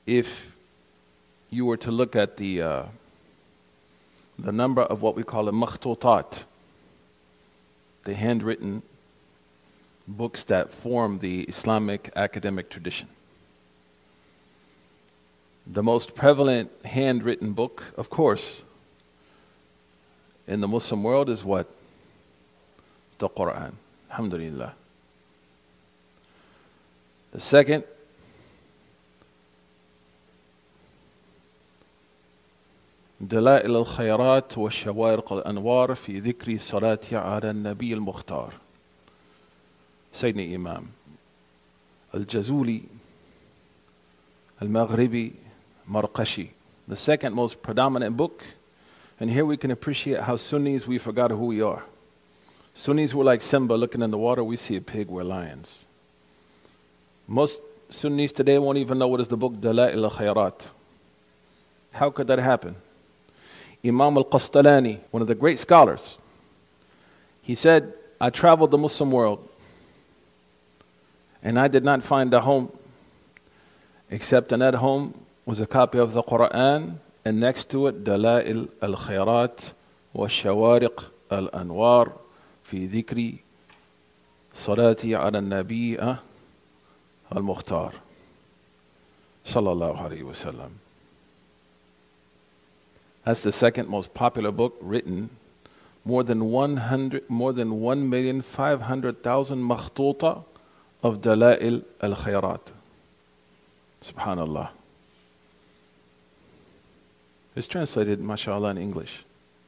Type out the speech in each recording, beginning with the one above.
if you were to look at the number of what we call the makhtutat, the handwritten books that form the Islamic academic tradition. The most prevalent handwritten book, of course, in the Muslim world is what? The Quran. Alhamdulillah. The second, دلائل الخيرات والشوارق الأنوار في ذكر صلاة على النبي المختار. Sayyidina Imam Al-Jazuli Al-Maghribi Marqashi, the second most predominant book. And here we can appreciate how Sunnis, we forgot who we are. Sunnis were like Simba looking in the water. We see a pig, we're lions. Most Sunnis today won't even know what is the book Dala'il al-Khayrat. How could that happen? Imam al-Qastalani, one of the great scholars, he said, I traveled the Muslim world and I did not find a home except in that home was a copy of the Quran, and next to it Dala'il al-Khayrat wa Shawariq al-Anwar fi dhikri salati ala nabi al-Mukhtar sallallahu alayhi wa sallam. That's the second most popular book written. More than 1,500,000 makhtuta of Dala'il al-Khayrat. Subhanallah. It's translated, mashallah, in English.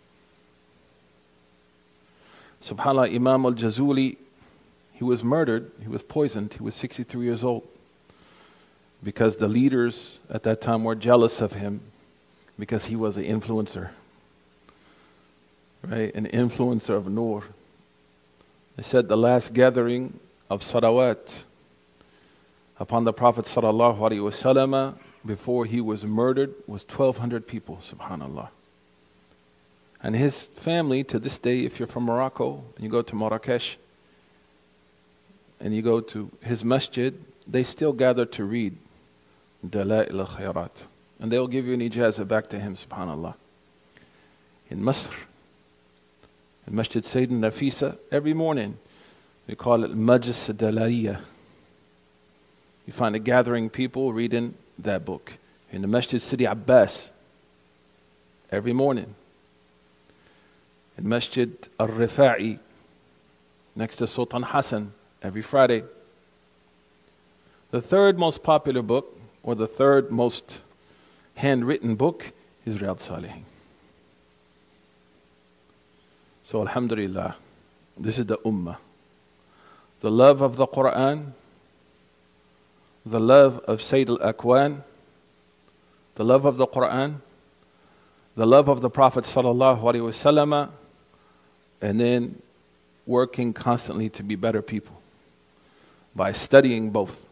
Subhanallah, Imam al-Jazuli, he was murdered, he was poisoned, he was 63 years old. Because the leaders at that time were jealous of him, because he was an influencer. Right? An influencer of Nur. They said the last gathering of salawat upon the Prophet sallallahu alaihi wasallam before he was murdered was 1,200 people, subhanallah. And his family, to this day, if you're from Morocco, and you go to Marrakesh, and you go to his masjid, they still gather to read Dala'il al-Khayrat. And they'll give you an ijazah back to him, subhanallah. In Masr, in Masjid Sayyidina Nafisa, every morning, we call it Majlis Dalariya. You find a gathering people reading that book. In the Masjid Sidi Abbas, every morning. In Masjid Al-Rifa'i, next to Sultan Hassan, every Friday. The third most popular book, or the third most handwritten book, is Riyadh Salihin. So alhamdulillah, this is the ummah. The love of the Quran, the love of Sayyid al-Akwan, the love of the Quran, the love of the Prophet sallallahu alaihi wasallam, and then working constantly to be better people by studying both.